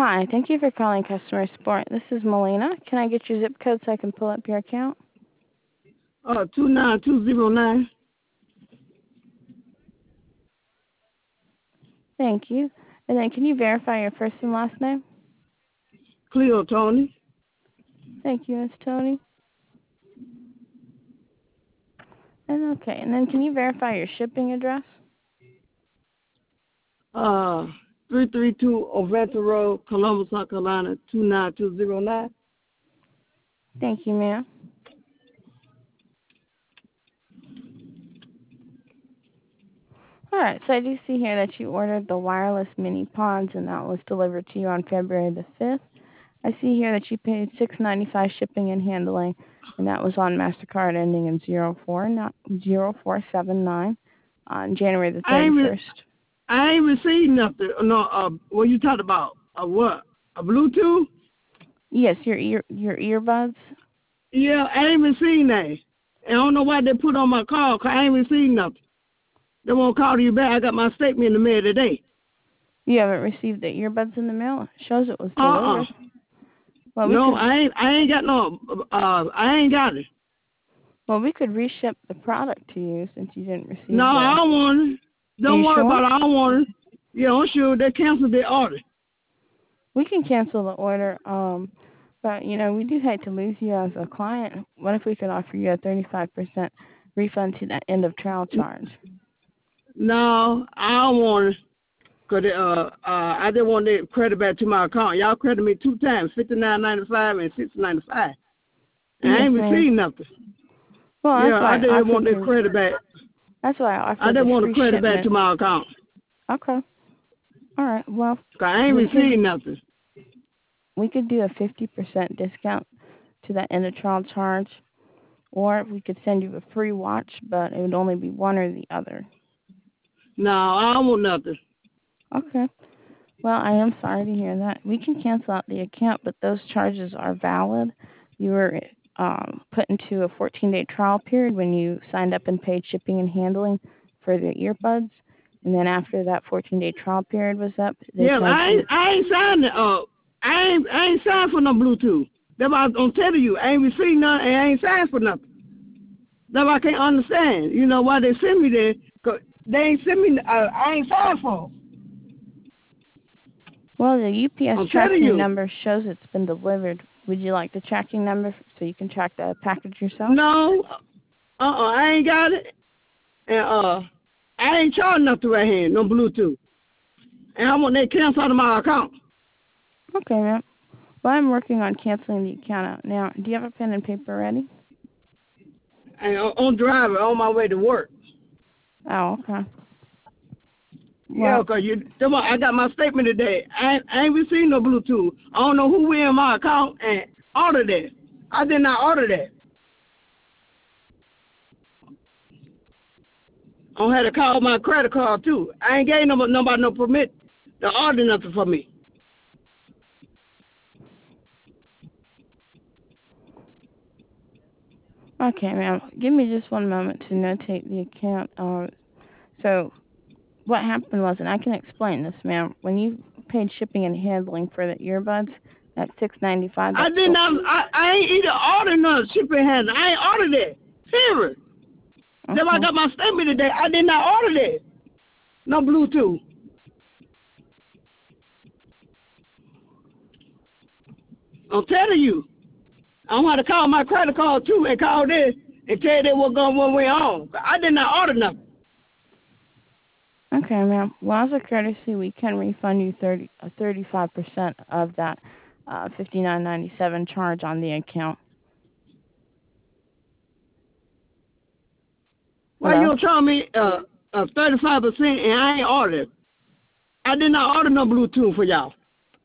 Hi, thank you for calling customer support. This is Melina. Can I get your zip code so I can pull up your account? 29209. Thank you. And then can you verify your first and last name? Cleo Tony. Thank you, Miss Tony. And then can you verify your shipping address? 332 Oventa Road, Columbus, South Carolina, 29209. Thank you, ma'am. All right, so I do see here that you ordered the wireless mini ponds, and that was delivered to you on February the 5th. I see here that you paid $6.95 shipping and handling, and that was on MasterCard ending in 0479 on January the 31st. I ain't received nothing. No, what you talking about? What? A Bluetooth? Yes, your earbuds. Yeah, I ain't received that. I don't know why they put on my call, 'cause I ain't received nothing. They won't call you back. I got my statement in the mail today. You haven't received the earbuds in the mail? It shows it was delivered. Well, no, I ain't got no. I ain't got it. Well, we could reship the product to you since you didn't receive it. No, I don't want it. Don't worry about it. I don't want it. Yeah, I'm sure they canceled their order. We can cancel the order, but we do hate to lose you as a client. What if we could offer you a 35% refund to that end of trial charge? No, I don't want it. Cause I didn't want the credit back to my account. Y'all credited me 2 times, $59.95 and $6.95. And I ain't received nothing. Well, I didn't want the credit back. That's why I offered I didn't want the credit shipment back to my account. Okay. All right. Well, 'Cause I ain't received nothing. We could do a 50% discount to that end of trial charge, or we could send you a free watch, but it would only be one or the other. No, I don't want nothing. Okay. Well, I am sorry to hear that. We can cancel out the account, but those charges are valid. You were put into a 14-day trial period when you signed up and paid shipping and handling for the earbuds. And then after that 14-day trial period was up, I ain't signed it up. I ain't signed for no Bluetooth. That's why I'm telling you, I ain't received nothing and I ain't signed for nothing. That's why I can't understand. You know why they send me there? 'Cause they ain't send me. I ain't signed for them. Well, the UPS tracking number shows it's been delivered. Would you like the tracking number so you can track the package yourself? No. I ain't got it. And I ain't charged nothing right here, no Bluetooth. And I want that canceled out of my account. Okay, ma'am. Well, I'm working on canceling the account out now. Do you have a pen and paper ready? And on driver, on my way to work. Oh, okay. Yeah, because I got my statement today. I ain't received no Bluetooth. I don't know who in my account and ordered that. I did not order that. I had to call my credit card, too. I ain't gave nobody no permit to order nothing for me. Okay, ma'am. Give me just one moment to notate the account. So what happened was, and I can explain this, ma'am. When you paid shipping and handling for the earbuds, at $6.95. I did not. I ain't even ordered no shipping and handling. I ain't ordered that. Serious. Okay. Then I got my statement today. I did not order that. No Bluetooth. I'm telling you. I'm going to call my credit card, too, and call this and tell them what's going on. I did not order nothing. Okay, ma'am. Well, as a courtesy, we can refund you 35% of that $59.97 charge on the account. Why you charge me 35% and I ain't ordered? I did not order no Bluetooth for y'all.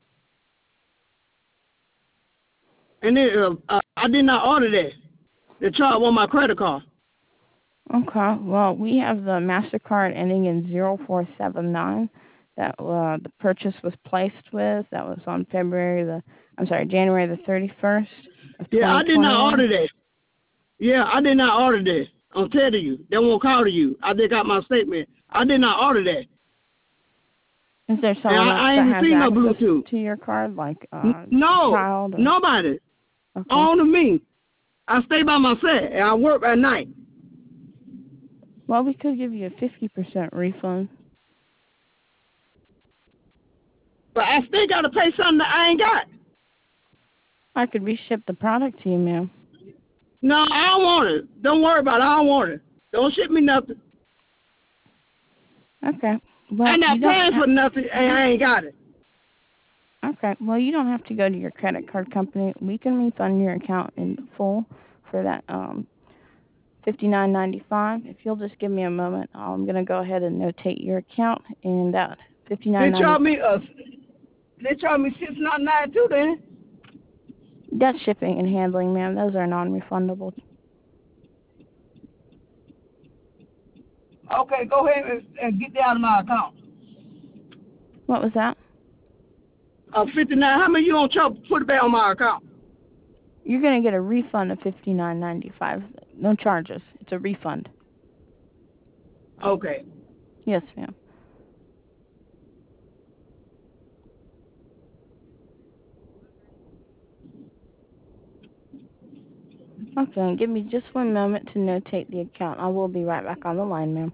And then I did not order that. The charge on my credit card. Okay. Well, we have the MasterCard ending in 0479 that the purchase was placed with. That was on January the 31st of 2021. Yeah, I did not order that. Yeah, I did not order that. I'm telling you. They won't call to you. I did got my statement. I did not order that. Is there And someone else I that ain't has received no access Bluetooth. to your card, like No, child? Or... nobody. Okay. Only me. I stay by myself, and I work at night. Well, we could give you a 50% refund. But I still got to pay something that I ain't got. I could reship the product to you, ma'am. No, I don't want it. Don't worry about it. I don't want it. Don't ship me nothing. Okay. Well, I'm not paying for nothing, and I ain't got it. Okay. Well, you don't have to go to your credit card company. We can refund your account in full for that $59.95. If you'll just give me a moment, I'm gonna go ahead and notate your account, and that $59.95. They charge me $6.99 too, then. That's shipping and handling, ma'am. Those are non-refundable. Okay, go ahead and get that out of my account. What was that? 59. How many you gonna put it back on my account? You're gonna get a refund of $59.95. No charges. It's a refund. Okay. Yes, ma'am. Okay, give me just one moment to notate the account. I will be right back on the line, ma'am.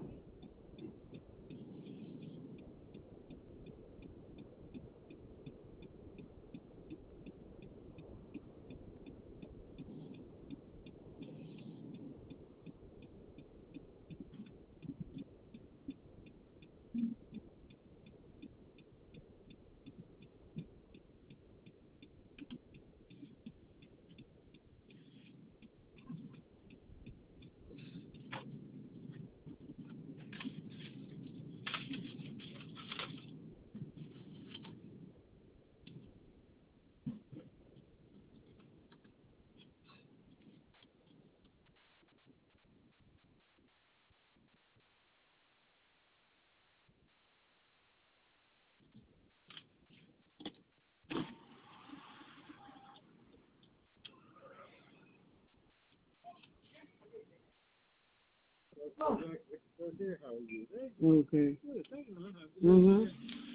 Okay. Mhm.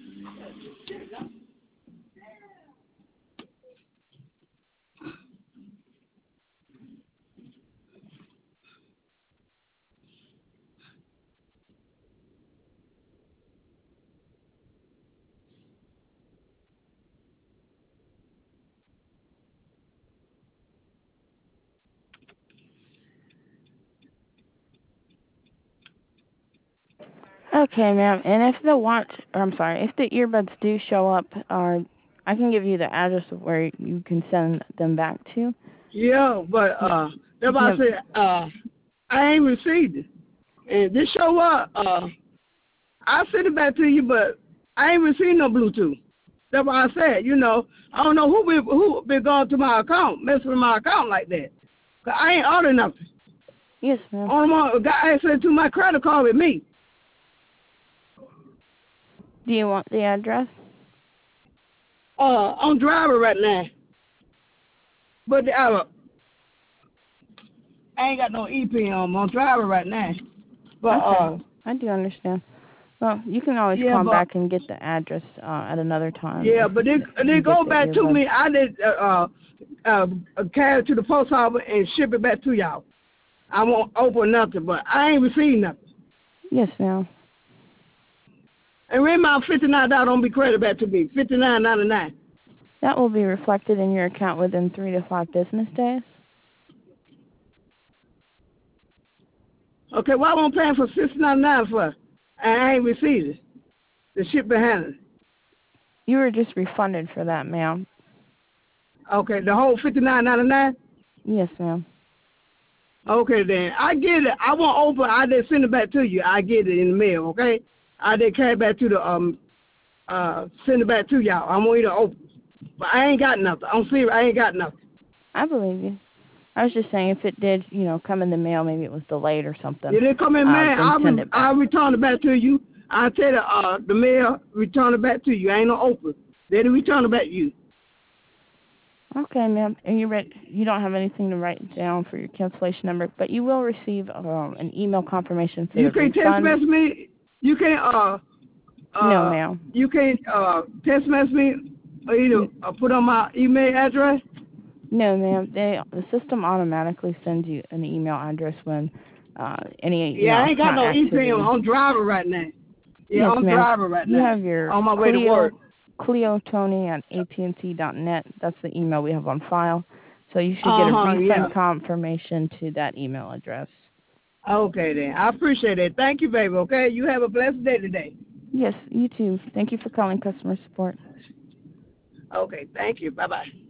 Okay, ma'am. And if if the earbuds do show up, I can give you the address of where you can send them back to. Yeah, but that's why I said I ain't received it. And this show up, I'll send it back to you, but I ain't received no Bluetooth. That's why I said, I don't know who been going to my account, messing with my account like that. 'Cause I ain't ordered nothing. Yes, ma'am. Only one got access to my credit card with me. Do you want the address? I'm driving right now. But I ain't got no EP on. I'm driving right now. But Okay. I do understand. Well, you can always call back and get the address at another time. Yeah, but they go back to me. I did carry it to the post office and ship it back to y'all. I won't open nothing, but I ain't received nothing. Yes, ma'am. And remember, my $59 don't be credited back to me. $59.99. That will be reflected in your account within 3 to 5 business days. Okay, why I'm paying for $6.99 for? And I ain't received it. The ship behind it. You were just refunded for that, ma'am. Okay, the whole $59.99? Yes, ma'am. Okay, then. I get it. I won't open. I just send it back to you. I get it in the mail, okay? I did carry it back to the, send it back to y'all. I want you to open. But I ain't got nothing. I'm serious. I ain't got nothing. I believe you. I was just saying if it did, come in the mail, maybe it was delayed or something. It didn't come in mail. Send it back. I'll return it back to you. I'll tell the mail, return it back to you. Ain't no open. Then return it back to you. Okay, ma'am. And you don't have anything to write down for your cancellation number, but you will receive an email confirmation for you the can't refund. text message me. You can't No, ma'am. You can't text message me or either put on my email address? No, ma'am. The system automatically sends you an email address when any Yeah, I ain't got account no activity. email. I'm driving right now. Yeah, Yes, I'm ma'am. driving right You now. have your On my way to work. CleoTony@AT&T.net. That's the email we have on file. So you should get a refund confirmation to that email address. Okay, then. I appreciate it. Thank you, baby, okay? You have a blessed day today. Yes, you too. Thank you for calling customer support. Okay, thank you. Bye-bye.